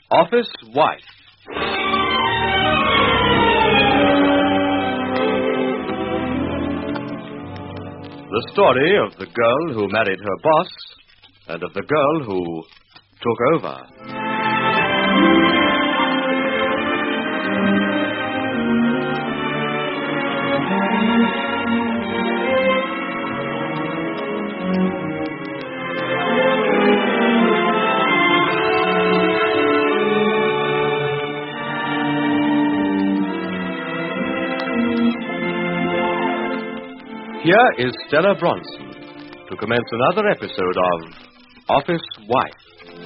Office Wife. The story of the girl who married her boss and of the girl who took over. Here is Stella Bronson to commence another episode of Office Wife.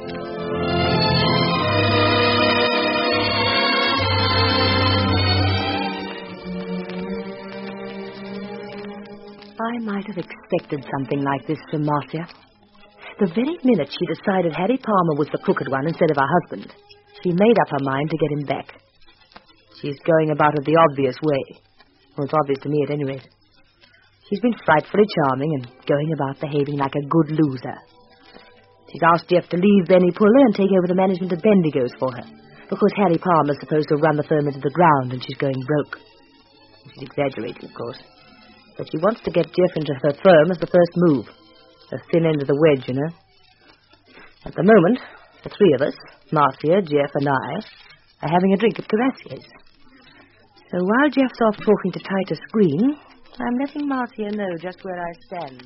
I might have expected something like this from Marcia. The very minute she decided Harry Palmer was the crooked one instead of her husband, she made up her mind to get him back. She's going about it the obvious way. Well, it's obvious to me at any rate. She's been frightfully charming and going about behaving like a good loser. She's asked Jeff to leave Benny Puller and take over the management of Bendigo's for her, because Harry Palmer's supposed to run the firm into the ground and she's going broke. She's exaggerating, of course. But she wants to get Jeff into her firm as the first move. The thin end of the wedge, you know. At the moment, the three of us, Marcia, Jeff, and I, are having a drink at Carrassier's. So while Jeff's off talking to Titus Green, I'm letting Marcia know just where I stand.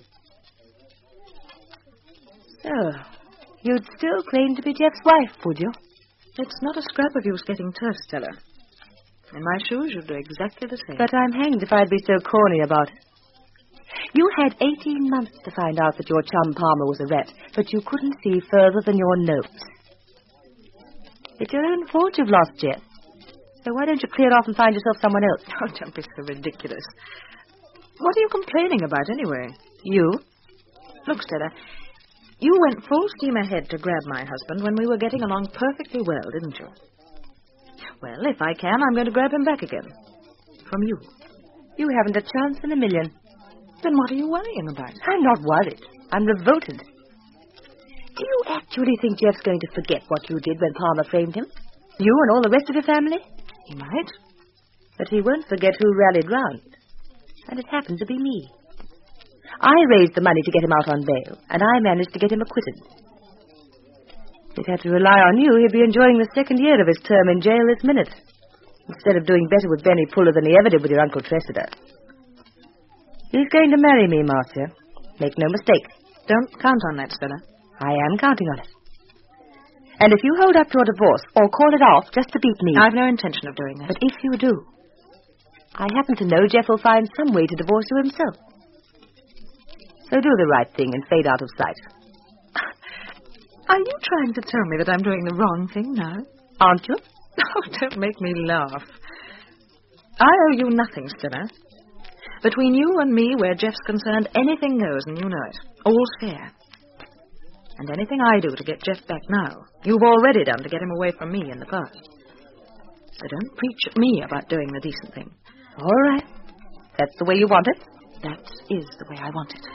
So, you'd still claim to be Jeff's wife, would you? It's not a scrap of use getting turf, Stella. In my shoes, you'd do exactly the same. But I'm hanged if I'd be so corny about it. You had 18 months to find out that your chum Palmer was a rat, but you couldn't see further than your nose. It's your own fault you've lost Jeff. So why don't you clear off and find yourself someone else? Oh, don't be so ridiculous. What are you complaining about, anyway? You? Look, Stella, you went full steam ahead to grab my husband when we were getting along perfectly well, didn't you? Well, if I can, I'm going to grab him back again. From you. You haven't a chance in a million. Then what are you worrying about? I'm not worried. I'm revolted. Do you actually think Jeff's going to forget what you did when Palmer framed him? You and all the rest of your family? He might. But he won't forget who rallied round. And it happened to be me. I raised the money to get him out on bail, and I managed to get him acquitted. If he had to rely on you, he'd be enjoying the second year of his term in jail this minute, instead of doing better with Benny Puller than he ever did with your Uncle Tressida. He's going to marry me, Marcia. Make no mistake. Don't count on that, Stella. I am counting on it. And if you hold up your divorce, or call it off just to beat me... I've no intention of doing that. But if you do, I happen to know Jeff will find some way to divorce you himself. So do the right thing and fade out of sight. Are you trying to tell me that I'm doing the wrong thing now? Aren't you? Oh, don't make me laugh. I owe you nothing, Stella. Between you and me, where Jeff's concerned, anything goes, and you know it. All's fair. And anything I do to get Jeff back now, you've already done to get him away from me in the past. So don't preach at me about doing the decent thing. All right. That's the way you want it? That is the way I want it.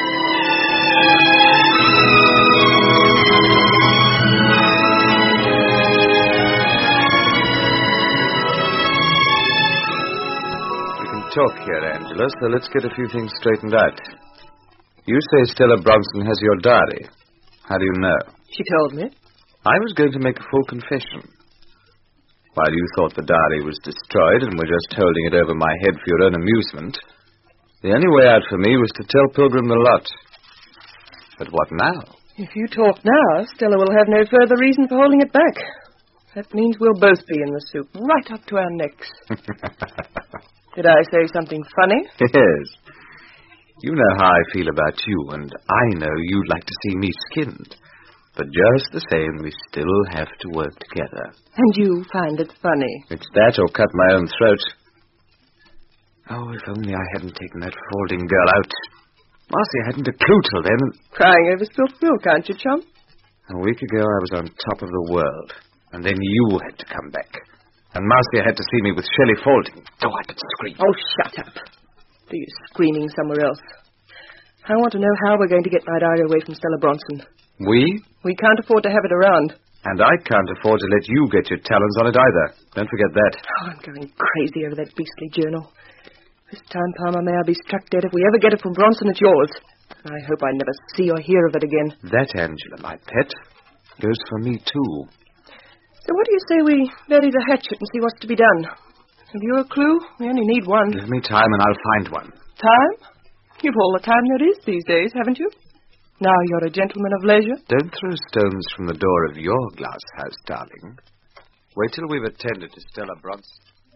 We can talk here, Angela, so let's get a few things straightened out. You say Stella Bronson has your diary. How do you know? She told me. I was going to make a full confession. While you thought the diary was destroyed and were just holding it over my head for your own amusement, the only way out for me was to tell Pilgrim the lot. But what now? If you talk now, Stella will have no further reason for holding it back. That means we'll both be in the soup, right up to our necks. Did I say something funny? Yes. You know how I feel about you, and I know you'd like to see me skinned. But just the same, we still have to work together. And you find it funny? It's that or cut my own throat. Oh, if only I hadn't taken that Faulding girl out. Marcia hadn't a clue till then. Crying over spilt milk, aren't you, chum? A week ago, I was on top of the world. And then you had to come back. And Marcia had to see me with Shelley Faulding. Oh, I could scream. Oh, shut up. Do you screaming somewhere else? I want to know how we're going to get my diary away from Stella Bronson. We? We can't afford to have it around. And I can't afford to let you get your talons on it either. Don't forget that. Oh, I'm going crazy over that beastly journal. This time, Palmer, may I be struck dead. If we ever get it from Bronson, it's yours. I hope I never see or hear of it again. That, Angela, my pet, goes for me, too. So what do you say we bury the hatchet and see what's to be done? Have you a clue? We only need one. Give me time and I'll find one. Time? You've all the time there is these days, haven't you? Now you're a gentleman of leisure. Don't throw stones from the door of your glass house, darling. Wait till we've attended to Stella Bronson.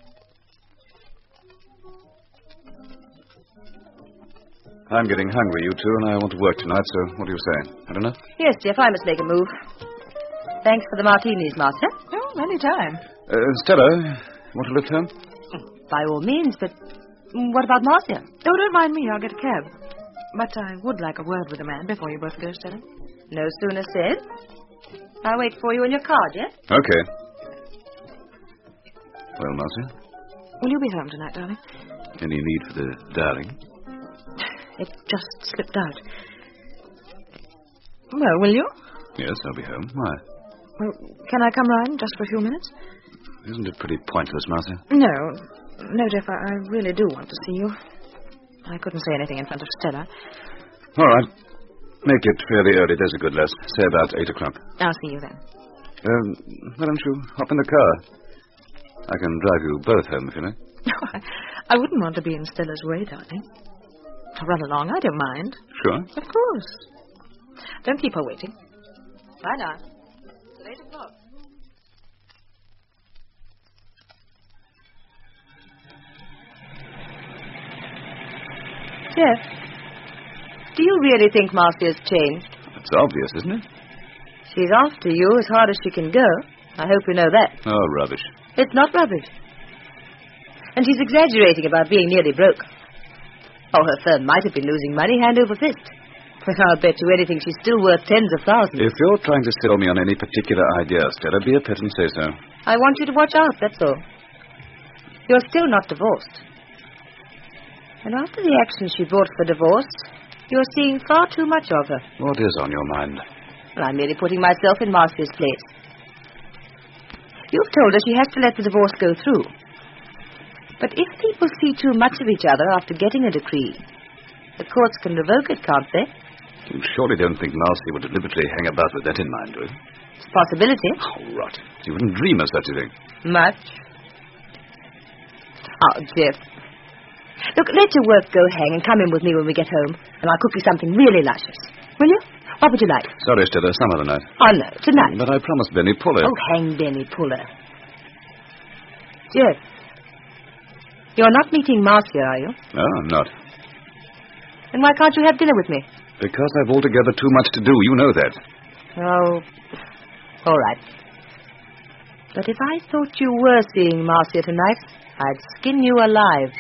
I'm getting hungry, you two, and I want to work tonight, so what do you say? Had enough? Yes, Jeff, I must make a move. Thanks for the martinis, Master. Oh, any time. Stella, want to lift home? By all means, but what about Marcia? Oh, don't mind me. I'll get a cab. But I would like a word with the man before you both go, Stella. No sooner said. I'll wait for you in your car, Jeff. Okay. Well, Marcia? Will you be home tonight, darling? Any need for the darling? It just slipped out. Well, will you? Yes, I'll be home. Why? Well, can I come round just for a few minutes? Isn't it pretty pointless, Marcia? No, Jeff, I really do want to see you. I couldn't say anything in front of Stella. All right. Make it fairly early. There's a good rest. Say about 8 o'clock. I'll see you then. Why don't you hop in the car? I can drive you both home, if you like. I wouldn't want to be in Stella's way, darling. Run along, I don't mind. Sure. Of course. Don't keep her waiting. Bye now. It's 8 o'clock. Jeff, do you really think Marcia's changed? It's obvious, isn't it? She's after you as hard as she can go. I hope you know that. Oh, rubbish. It's not rubbish. And she's exaggerating about being nearly broke. Oh, her firm might have been losing money hand over fist. But I'll bet you anything she's still worth tens of thousands. If you're trying to sell me on any particular idea, Stella, be a pet and say so. I want you to watch out, that's all. You're still not divorced. And after the action she brought for divorce, you're seeing far too much of her. What is on your mind? Well, I'm merely putting myself in Marcia's place. You've told her she has to let the divorce go through. But if people see too much of each other after getting a decree, the courts can revoke it, can't they? You surely don't think Marcia would deliberately hang about with that in mind, do you? It's a possibility. Oh, rot. You wouldn't dream of such a thing. Much. Oh, Jeff. Look, let your work go hang and come in with me when we get home, and I'll cook you something really luscious. Will you? What would you like? Sorry, Stella, some other night. Oh, no, tonight. But I promised Benny Puller. Oh, hang Benny Puller. Jeff, you're not meeting Marcia, are you? No, I'm not. Then why can't you have dinner with me? Because I've altogether too much to do. You know that. Oh, all right. But if I thought you were seeing Marcia tonight, I'd skin you alive.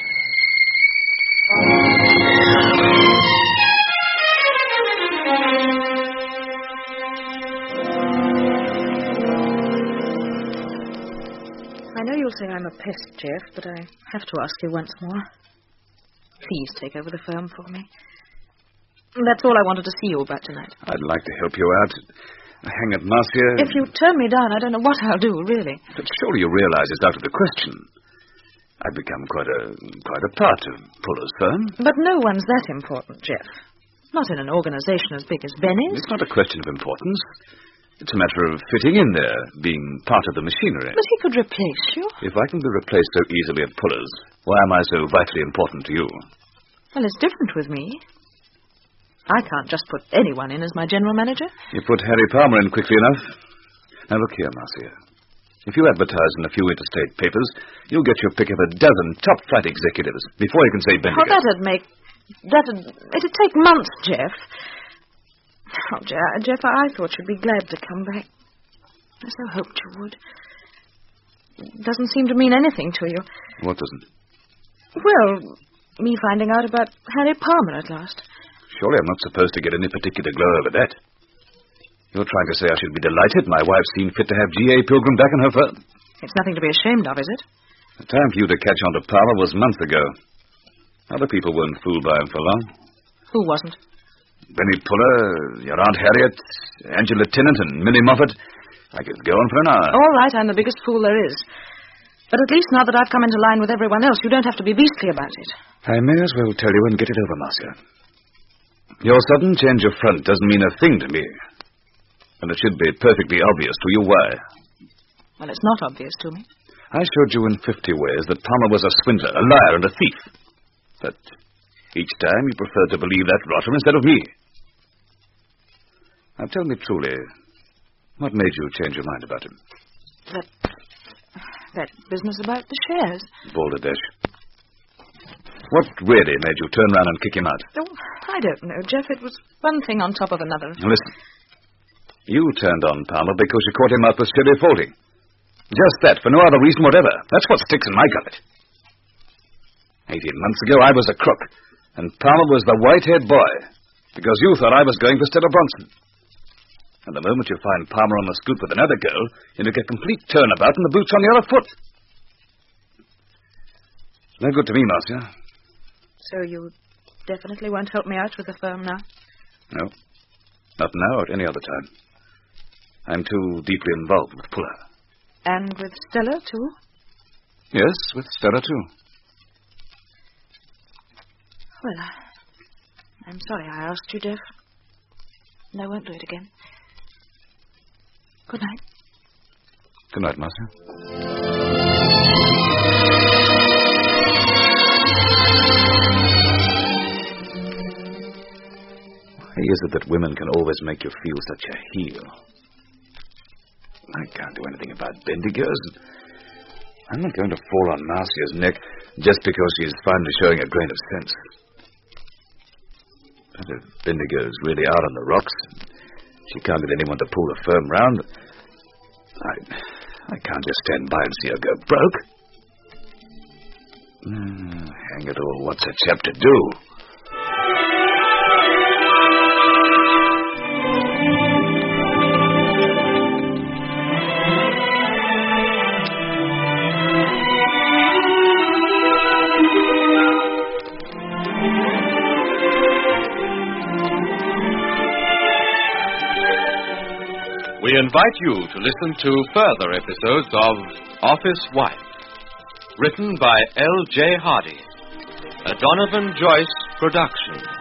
I know you'll say I'm a pest, Jeff, but I have to ask you once more. Please take over the firm for me. That's all I wanted to see you about tonight. I'd like to help you out. Hang it, Marcia. If you turn me down, I don't know what I'll do, really. But surely you realize it's out of the question. I've become quite a part of Puller's firm. But no one's that important, Jeff. Not in an organization as big as Benny's. It's not a question of importance. It's a matter of fitting in there, being part of the machinery. But he could replace you. If I can be replaced so easily at Puller's, why am I so vitally important to you? Well, it's different with me. I can't just put anyone in as my general manager. You put Harry Palmer in quickly enough. Now, look here, Marcia. If you advertise in a few interstate papers, you'll get your pick of a dozen top-flight executives before you can say Bendigo. Oh, it'd take months, Jeff. Oh, Jeff, I thought you'd be glad to come back. I so hoped you would. It doesn't seem to mean anything to you. What doesn't? Well, me finding out about Harry Palmer at last. Surely I'm not supposed to get any particular glow over that. You're trying to say I should be delighted my wife's seen fit to have G.A. Pilgrim back in her firm? It's nothing to be ashamed of, is it? The time for you to catch on to Palmer was months ago. Other people weren't fooled by him for long. Who wasn't? Benny Puller, your Aunt Harriet, Angela Tennant, and Millie Moffat. I could go on for an hour. All right, I'm the biggest fool there is. But at least now that I've come into line with everyone else, you don't have to be beastly about it. I may as well tell you and get it over, Marcia. Your sudden change of front doesn't mean a thing to me. And it should be perfectly obvious to you why. Well, it's not obvious to me. I showed you in 50 ways that Palmer was a swindler, a liar, and a thief. But each time you preferred to believe that rotter instead of me. Now tell me truly, what made you change your mind about him? That business about the shares. Balderdash. What really made you turn round and kick him out? Oh, I don't know, Jeff. It was one thing on top of another. Now listen. You turned on Palmer because you caught him up with Chevy Faulty. Just that, for no other reason whatever. That's what sticks in my gullet. 18 months ago, I was a crook, and Palmer was the white-haired boy, because you thought I was going for Stella Bronson. And the moment you find Palmer on the scoop with another girl, you make a complete turnabout and the boot's on the other foot. It's no good to me, Marcia. So you definitely won't help me out with the firm now? No. Not now or at any other time. I'm too deeply involved with Puller. And with Stella, too? Yes, with Stella, too. Well, I'm sorry I asked you, Jeff. And I won't do it again. Good night. Good night, Marcia. Why is it that women can always make you feel such a heel? I can't do anything about Bendigers. I'm not going to fall on Marcia's neck just because she's finally showing a grain of sense. But if Bendigers really are on the rocks, she can't get anyone to pull the firm round. I can't just stand by and see her go broke. Hang it all, what's a chap to do? We invite you to listen to further episodes of Office Wife, written by L.J. Hardy, a Donovan Joyce production.